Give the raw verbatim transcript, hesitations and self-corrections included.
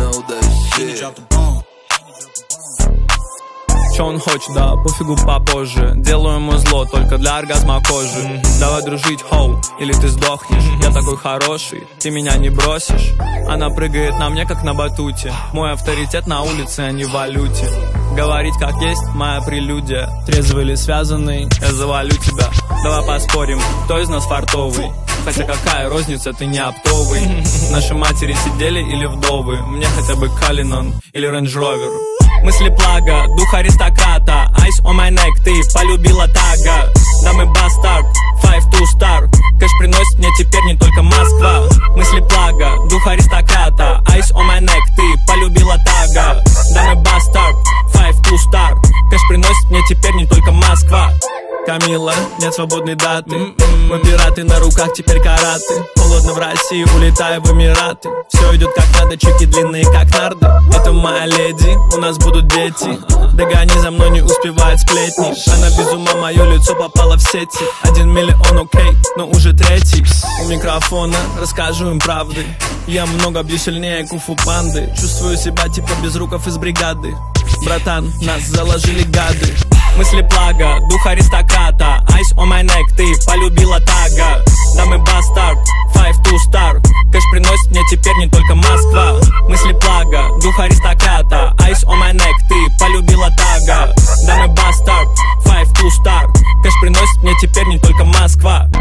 know that shit. Че он хочет, да, пофигу попозже. Делаю ему зло только для оргазма кожи. Mm-hmm. Давай дружить, хоу, или ты сдохнешь. Я такой хороший, ты меня не бросишь. Она прыгает на мне, как на батуте. Мой авторитет на улице, а не в валюте. Говорить как есть, моя прелюдия. Трезвый или связанный, я завалю тебя. Давай поспорим, кто из нас фартовый. Хотя какая розница, ты не оптовый. Наши матери сидели или вдовы. Мне хотя бы Калинон или Range Rover. Мысли плага, дух аристократа. Ice on my neck, ты полюбила тага. Да мы бастард, five to star. Кэш приносит мне теперь не только Москва. Мысли плага, дух аристократа. Ice on my neck, ты полюбила тага. Да мы бастард, five to star. Кэш приносит мне теперь не только Москва. Камила, нет свободной даты. Mm-mm. Мы пираты, на руках теперь караты. Холодно в России, улетаю в Эмираты. Все идет как надо, чеки длинные как нарды. Это моя леди, у нас будут дети. Догони за мной, не успевает сплетни. Она без ума, мое лицо попало в сети. Один миллион, окей, но уже третий. У микрофона расскажу им правды. Я много бью сильнее кунг-фу панды. Чувствую себя типа безруков из бригады. Братан, нас заложили гады. Мысли плага, дух аристократа. Ice on my neck, ты полюбила тага. Да мы бастард, five to star. Кэш приносит мне теперь не только Москва. Мысли плага, дух аристократа. Ice on my neck, ты полюбила тага. Да мы бастард, five to star. Кэш приносит мне теперь не только Москва.